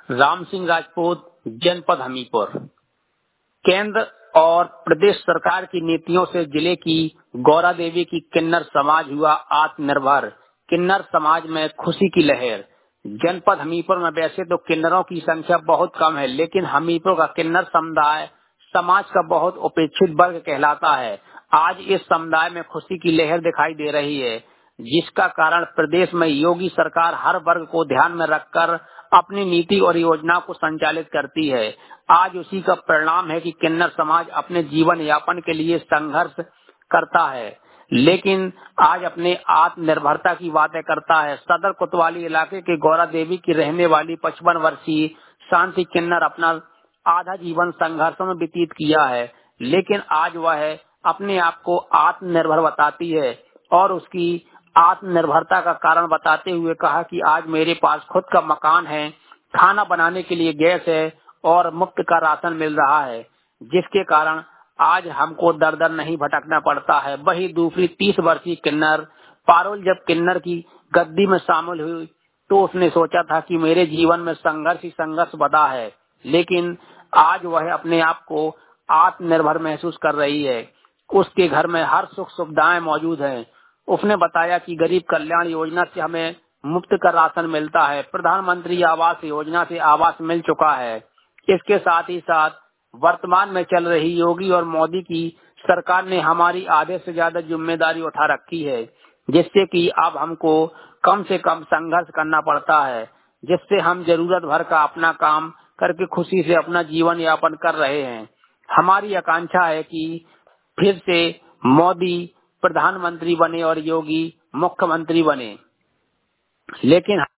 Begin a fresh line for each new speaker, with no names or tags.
राम सिंह राजपूत, जनपद हमीरपुर। केंद्र और प्रदेश सरकार की नीतियों से जिले की गौरा देवी की किन्नर समाज हुआ आत्मनिर्भर। किन्नर समाज में खुशी की लहर। जनपद हमीरपुर में वैसे तो किन्नरों की संख्या बहुत कम है, लेकिन हमीरपुर का किन्नर समुदाय समाज का बहुत उपेक्षित वर्ग कहलाता है। आज इस समुदाय में खुशी की लहर दिखाई दे रही है, जिसका कारण प्रदेश में योगी सरकार हर वर्ग को ध्यान में रखकर अपनी नीति और योजना को संचालित करती है। आज उसी का परिणाम है कि किन्नर समाज अपने जीवन यापन के लिए संघर्ष करता है, लेकिन आज अपने आत्मनिर्भरता की बातें करता है। सदर कोतवाली इलाके के गौरा देवी की रहने वाली 55 वर्षीय शांति किन्नर अपना आधा जीवन संघर्षों में व्यतीत किया है, लेकिन आज वह अपने आप को आत्मनिर्भर बताती है और उसकी आत्मनिर्भरता का कारण बताते हुए कहा कि आज मेरे पास खुद का मकान है, खाना बनाने के लिए गैस है और मुफ्त का राशन मिल रहा है, जिसके कारण आज हमको दर दर नहीं भटकना पड़ता है। वही दूसरी 30 वर्षीय किन्नर पारुल जब किन्नर की गद्दी में शामिल हुई तो उसने सोचा था कि मेरे जीवन में संघर्ष ही संघर्ष बदा है, लेकिन आज वह अपने आप को आत्मनिर्भर महसूस कर रही है। उसके घर में हर सुख सुविधाएं मौजूद हैं। उसने बताया कि गरीब कल्याण योजना से हमें मुफ्त का राशन मिलता है, प्रधानमंत्री आवास योजना से आवास मिल चुका है। इसके साथ ही साथ वर्तमान में चल रही योगी और मोदी की सरकार ने हमारी आधे से ज्यादा जिम्मेदारी उठा रखी है, जिससे कि अब हमको कम से कम संघर्ष करना पड़ता है, जिससे हम जरूरत भर का अपना काम करके खुशी से अपना जीवन यापन कर रहे हैं। हमारी आकांक्षा है कि फिर से मोदी प्रधानमंत्री बने और योगी मुख्यमंत्री बने, लेकिन